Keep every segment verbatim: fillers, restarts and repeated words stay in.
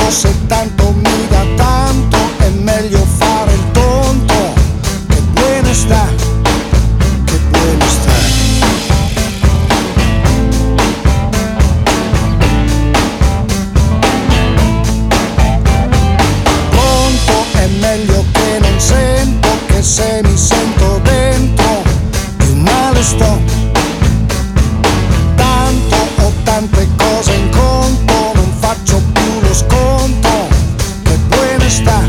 se tanto mi dà tanto, è meglio fare il tonto. Che buono sta, che buono sta. Pronto è meglio che non sento, che se mi sento dentro più male sto. Tanto ho tante cose in conto, non faccio più lo sconto. Che buono sta.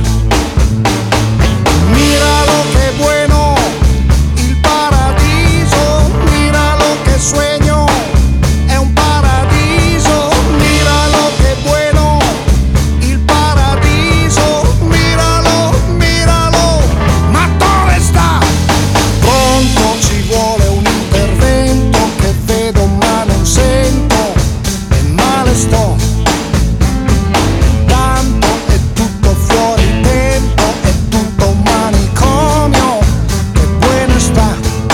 Míralo che bueno, il paradiso. Míralo che sueño, è un paradiso. Míralo che bueno, il paradiso. Míralo, míralo, ma dove sta? Pronto, ci vuole un intervento, che vedo ma non sento, e male sto. Tanto è tutto fuori tempo, è tutto un manicomio. Che buono sta.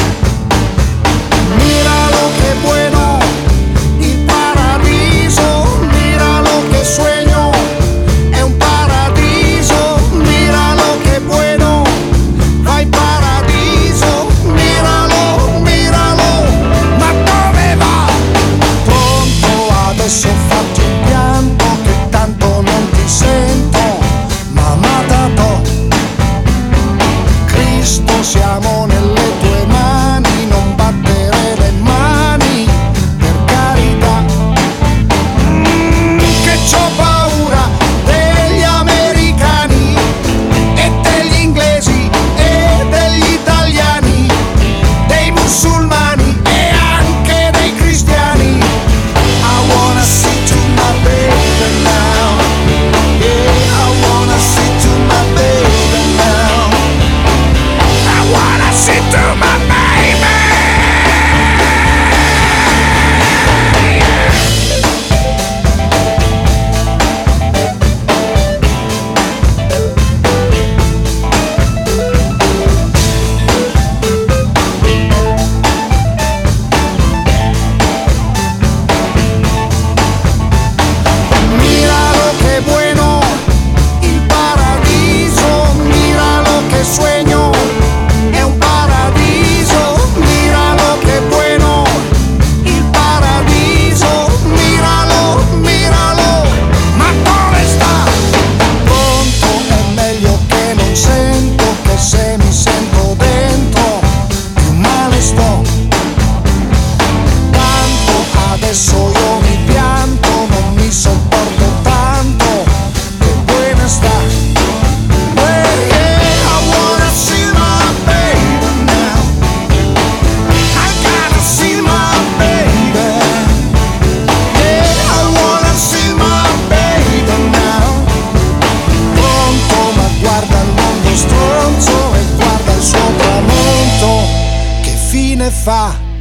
Míralo che bueno, il paradiso. Míralo che sueño, è un paradiso. Míralo che bueno, va in paradiso. Míralo, míralo, ma dove va? Pronto, adesso fatti un pianto, che tanto non ti sento, ma matato. Cristo, siamo nelle tue mani, non battere le mani, per carità. Mm, che c'ho paura degli americani e degli inglesi e degli italiani, dei musulmani e anche dei cristiani. I wanna see to my baby now. Yeah, I wanna see to my baby now. I wanna see to my baby. Míralo que bueno, il paradiso. Míralo que sueño, è un paradiso. Míralo que bueno, il paradiso. Míralo, míralo, ma dove sta? Pronto è meglio che non sento, che se mi sento dentro più male sto. Tanto adesso io mi pianto, non mi sopporto tanto. Che buona sta. Hey, yeah, I wanna see my baby now. I gotta see my baby. Yeah, I wanna see my baby now. Pronto, ma guarda il mondo stronzo e guarda il suo tramonto. Che fine fa?